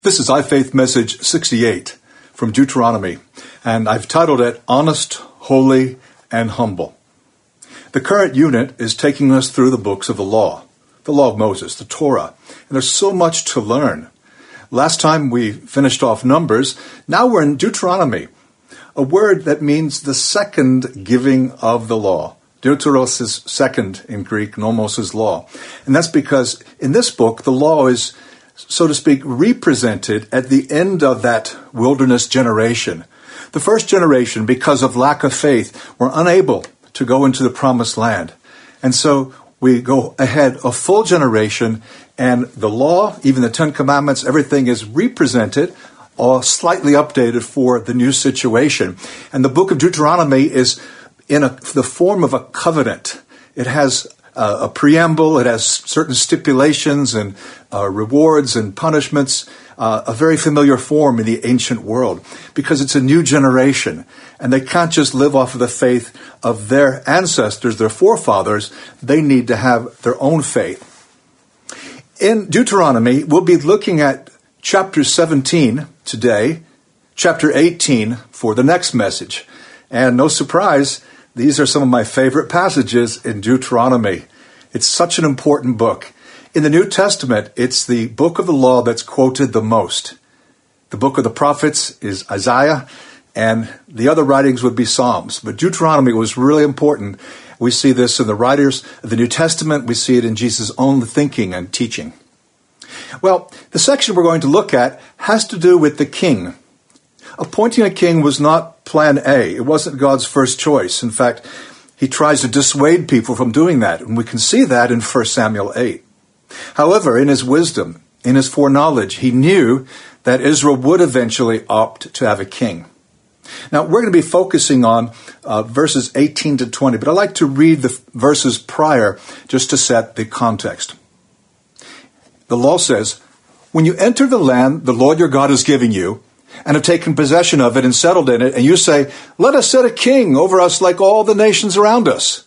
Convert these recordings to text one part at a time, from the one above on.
This is iFaith Message 68 from Deuteronomy, and I've titled it, Honest, Holy, and Humble. The current unit is taking us through the books of the law of Moses, the Torah, and there's so much to learn. Last time we finished off Numbers, now we're in Deuteronomy, a word that means the second giving of the law. Deuteros is second in Greek, nomos is law. And that's because in this book, the law is, so to speak, represented at the end of that wilderness generation. The first generation, because of lack of faith, were unable to go into the promised land. And so we go ahead a full generation, and the law, even the Ten Commandments, everything is represented or slightly updated for the new situation. And the book of Deuteronomy is in the form of a covenant. It has a preamble, it has certain stipulations and rewards and punishments, a very familiar form in the ancient world, because it's a new generation, and they can't just live off of the faith of their ancestors, their forefathers. They need to have their own faith. In Deuteronomy, we'll be looking at chapter 17 today, chapter 18 for the next message. And no surprise, these are some of my favorite passages in Deuteronomy. It's such an important book. In the New Testament, it's the book of the law that's quoted the most. The book of the prophets is Isaiah, and the other writings would be Psalms. But Deuteronomy was really important. We see this in the writers of the New Testament. We see it in Jesus' own thinking and teaching. Well, the section we're going to look at has to do with the king. Appointing a king was not plan A. It wasn't God's first choice. In fact, he tries to dissuade people from doing that, and we can see that in 1 Samuel 8. However, in his wisdom, in his foreknowledge, he knew that Israel would eventually opt to have a king. Now, we're going to be focusing on verses 18 to 20, but I'd like to read the verses prior just to set the context. The law says, "When you enter the land the Lord your God is giving you, and have taken possession of it and settled in it, and you say, 'Let us set a king over us like all the nations around us,'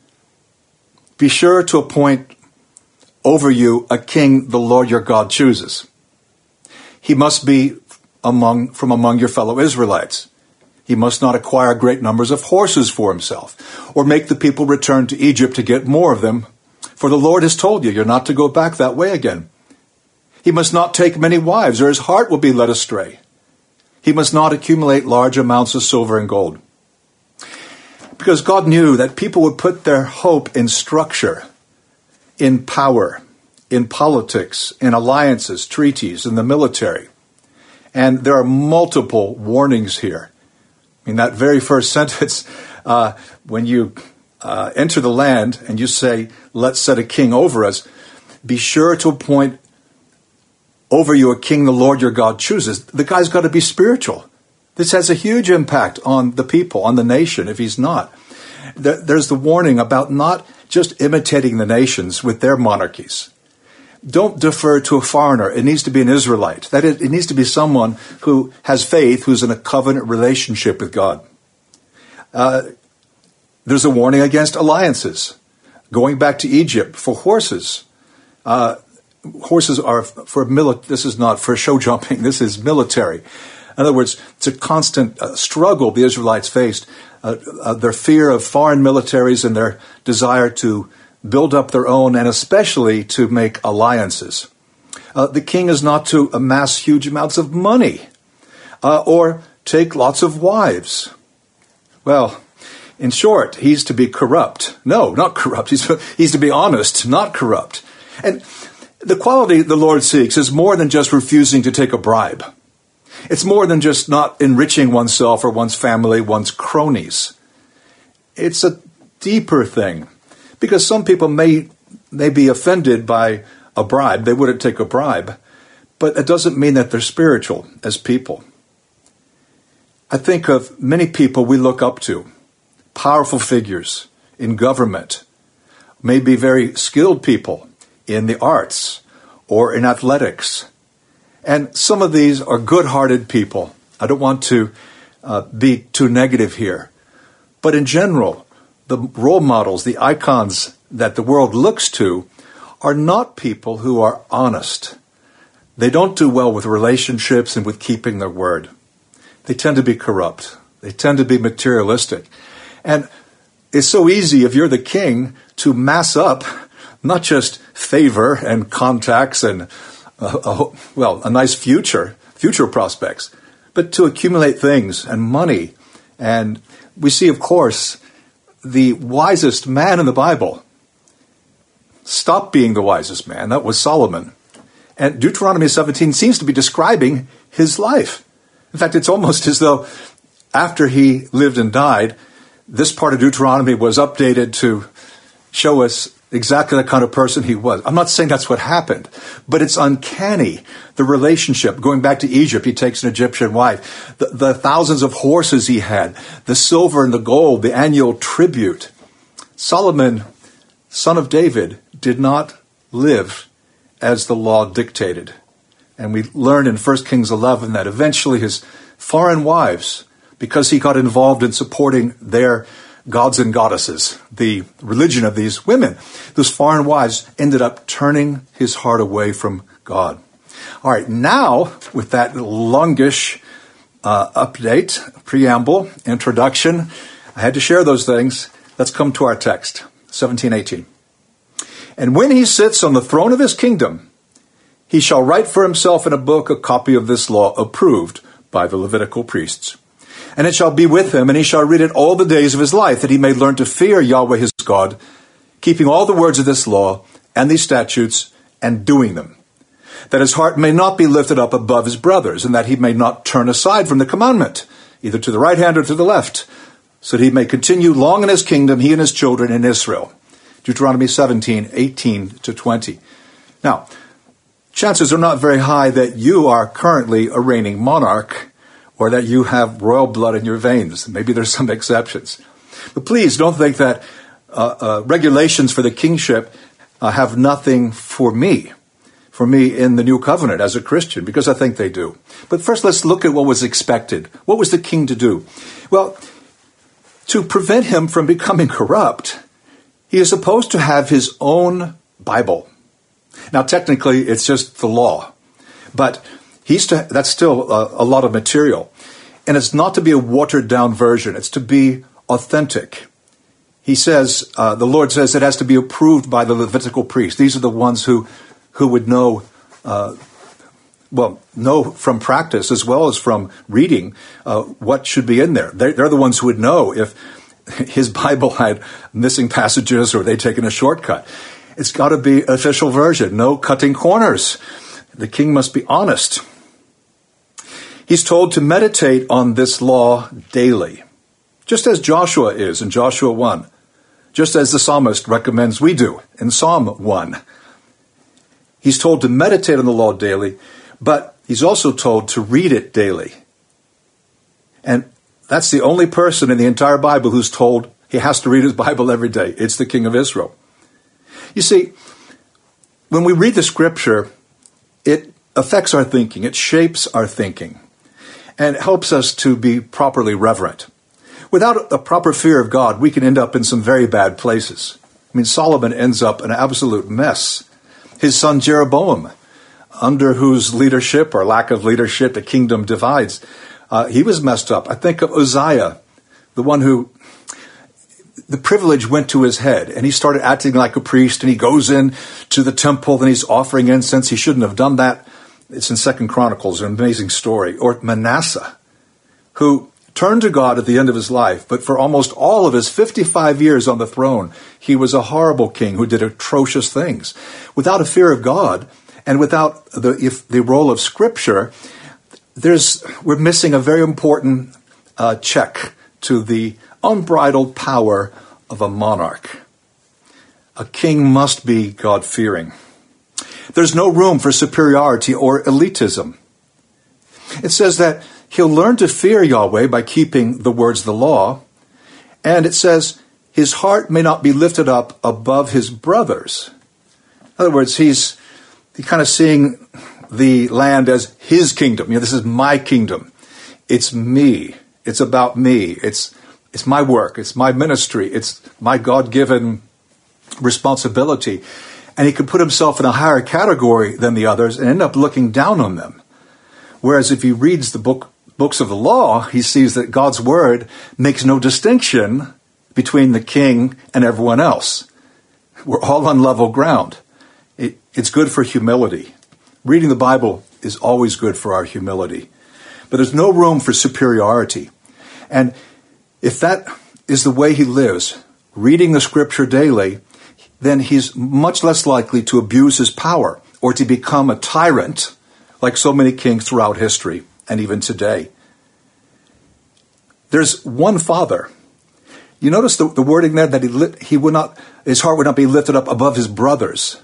be sure to appoint over you a king the Lord your God chooses. He must be from among your fellow Israelites. He must not acquire great numbers of horses for himself, or make the people return to Egypt to get more of them, for the Lord has told you, you're not to go back that way again. He must not take many wives, or his heart will be led astray. He must not accumulate large amounts of silver and gold." Because God knew that people would put their hope in structure, in power, in politics, in alliances, treaties, in the military. And there are multiple warnings here. In that very first sentence, when you enter the land and you say, "Let's set a king over us," be sure to appoint over you a king the Lord your God chooses. The guy's got to be spiritual. This has a huge impact on the people, on the nation, if he's not. There's the warning about not just imitating the nations with their monarchies. Don't defer to a foreigner. It needs to be an Israelite. That is, it needs to be someone who has faith, who's in a covenant relationship with God. There's a warning against alliances. Going back to Egypt for horses. Horses are for this is not for show jumping, this is military. In other words, it's a constant struggle the Israelites faced, their fear of foreign militaries and their desire to build up their own, and especially to make alliances. The king is not to amass huge amounts of money or take lots of wives. Well, in short, he's to be corrupt. No, not corrupt. He's to be honest, not corrupt. And the quality the Lord seeks is more than just refusing to take a bribe. It's more than just not enriching oneself or one's family, one's cronies. It's a deeper thing, because some people may be offended by a bribe. They wouldn't take a bribe, but it doesn't mean that they're spiritual as people. I think of many people we look up to, powerful figures in government, maybe very skilled people in the arts or in athletics. And some of these are good-hearted people. I don't want to be too negative here. But in general, the role models, the icons that the world looks to are not people who are honest. they don't do well with relationships and with keeping their word. They tend to be corrupt. They tend to be materialistic. And it's so easy, if you're the king, to mass up not just favor and contacts and, a nice future prospects, but to accumulate things and money. And we see, of course, the wisest man in the Bible stopped being the wisest man. That was Solomon. And Deuteronomy 17 seems to be describing his life. In fact, it's almost as though after he lived and died, this part of Deuteronomy was updated to show us exactly the kind of person he was. I'm not saying that's what happened, but it's uncanny, the relationship. Going back to Egypt, he takes an Egyptian wife, the thousands of horses he had, the silver and the gold, the annual tribute. Solomon, son of David, did not live as the law dictated. And we learn in 1 Kings 11 that eventually his foreign wives, because he got involved in supporting their gods and goddesses, the religion of these women, those foreign wives ended up turning his heart away from God. All right, now, with that longish update, preamble, introduction, I had to share those things. Let's come to our text, 17:18. And when he sits on the throne of his kingdom, he shall write for himself in a book a copy of this law approved by the Levitical priests. And it shall be with him, and he shall read it all the days of his life, that he may learn to fear Yahweh his God, keeping all the words of this law and these statutes and doing them, that his heart may not be lifted up above his brothers, and that he may not turn aside from the commandment, either to the right hand or to the left, so that he may continue long in his kingdom, he and his children in Israel. Deuteronomy 17:18-20. Now, chances are not very high that you are currently a reigning monarch or that you have royal blood in your veins. Maybe there's some exceptions. But please don't think that regulations for the kingship have nothing for me in the new covenant as a Christian, because I think they do. But first, let's look at what was expected. What was the king to do? Well, to prevent him from becoming corrupt, he is supposed to have his own Bible. Now, technically, it's just the law, but that's still a lot of material. And it's not to be a watered-down version. It's to be authentic. He says, the Lord says it has to be approved by the Levitical priests. These are the ones who would know from practice as well as from reading what should be in there. They're the ones who would know if his Bible had missing passages or they'd taken a shortcut. It's got to be official version, no cutting corners. The king must be honest. He's told to meditate on this law daily, just as Joshua is in Joshua 1, just as the psalmist recommends we do in Psalm 1. He's told to meditate on the law daily, but he's also told to read it daily. And that's the only person in the entire Bible who's told he has to read his Bible every day. It's the king of Israel. You see, when we read the scripture, it affects our thinking. It shapes our thinking and helps us to be properly reverent. Without a proper fear of God, we can end up in some very bad places. I mean, Solomon ends up in an absolute mess. His son Jeroboam, under whose leadership or lack of leadership the kingdom divides, he was messed up. I think of Uzziah, the one who the privilege went to his head, and he started acting like a priest, and he goes in to the temple, and he's offering incense. He shouldn't have done that. It's in 2 Chronicles, an amazing story. Or Manasseh, who turned to God at the end of his life, but for almost all of his 55 years on the throne, he was a horrible king who did atrocious things. Without a fear of God, and without the role of Scripture, we're missing a very important check to the unbridled power of a monarch. A king must be God-fearing. There's no room for superiority or elitism. It says that he'll learn to fear Yahweh by keeping the words of the law, and it says his heart may not be lifted up above his brothers. In other words, he's kind of seeing the land as his kingdom. This is my kingdom. It's me. It's about me. It's my work. It's my ministry. It's my God-given responsibility. And he could put himself in a higher category than the others and end up looking down on them. Whereas if he reads the books of the law, he sees that God's word makes no distinction between the king and everyone else. We're all on level ground. It's good for humility. Reading the Bible is always good for our humility. But there's no room for superiority. And if that is the way he lives, reading the scripture daily, then he's much less likely to abuse his power or to become a tyrant like so many kings throughout history and even today. There's one Father. You notice the wording there that his heart would not be lifted up above his brothers.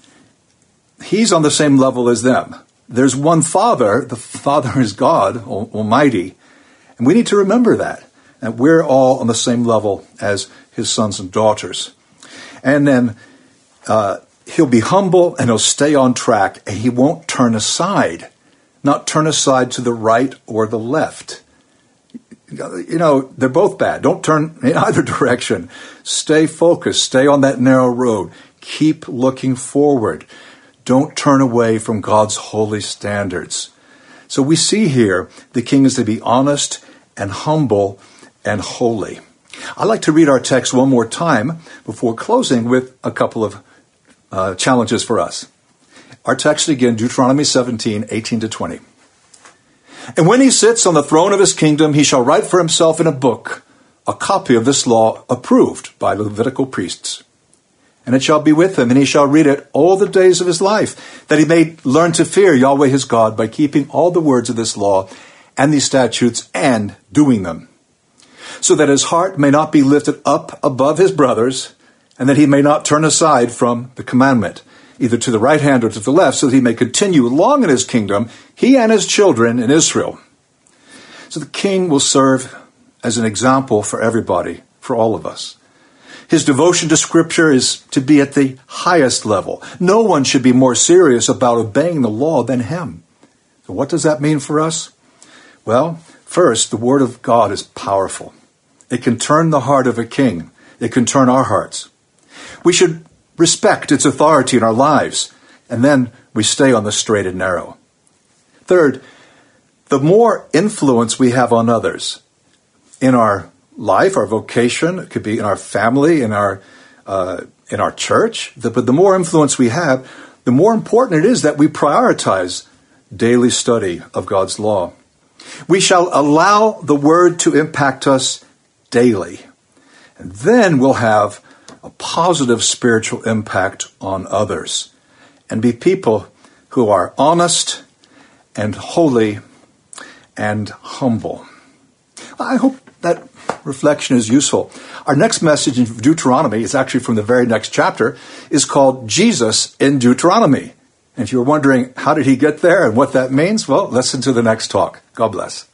He's on the same level as them. There's one Father. The Father is God Almighty. And we need to remember that we're all on the same level as his sons and daughters. And then he'll be humble and he'll stay on track. And he won't turn aside, not turn aside to the right or the left. You know, they're both bad. Don't turn in either direction. Stay focused. Stay on that narrow road. Keep looking forward. Don't turn away from God's holy standards. So we see here the king is to be honest and humble and holy. I'd like to read our text one more time before closing with a couple of challenges for us. Our text again, Deuteronomy 17, 18 to 20. And when he sits on the throne of his kingdom, he shall write for himself in a book a copy of this law approved by the Levitical priests. And it shall be with him, and he shall read it all the days of his life, that he may learn to fear Yahweh his God by keeping all the words of this law and these statutes and doing them, so that his heart may not be lifted up above his brothers, and that he may not turn aside from the commandment, either to the right hand or to the left, so that he may continue long in his kingdom, he and his children in Israel. So the king will serve as an example for everybody, for all of us. His devotion to Scripture is to be at the highest level. No one should be more serious about obeying the law than him. So what does that mean for us? Well, first, the Word of God is powerful. It can turn the heart of a king. It can turn our hearts. We should respect its authority in our lives, and then we stay on the straight and narrow. Third, the more influence we have on others in our life, our vocation, it could be in our family, in our church, but the more influence we have, the more important it is that we prioritize daily study of God's law. We shall allow the Word to impact us daily, and then we'll have a positive spiritual impact on others and be people who are honest and holy and humble. I hope that reflection is useful. Our next message in Deuteronomy is actually from the very next chapter, is called Jesus in Deuteronomy. And if you're wondering how did he get there and what that means, well, listen to the next talk. God bless.